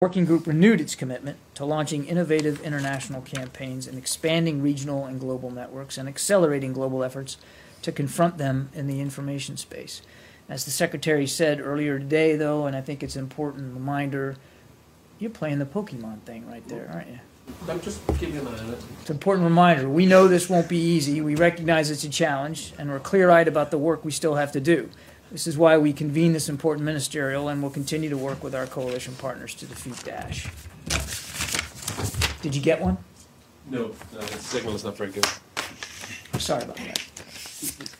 working group renewed its commitment to launching innovative international campaigns and expanding regional and global networks and accelerating global efforts to confront them in the information space. As the Secretary said earlier today, though, and I think it's an important reminder, you're playing the Pokemon thing right there, aren't you? I'm just giving an eye on it. It's an important reminder. We know this won't be easy. We recognize it's a challenge, and we're clear-eyed about the work we still have to do. This is why we convene this important ministerial, and we'll continue to work with our coalition partners to defeat Daesh. Did you get one? No, the signal is not very good. Sorry about that.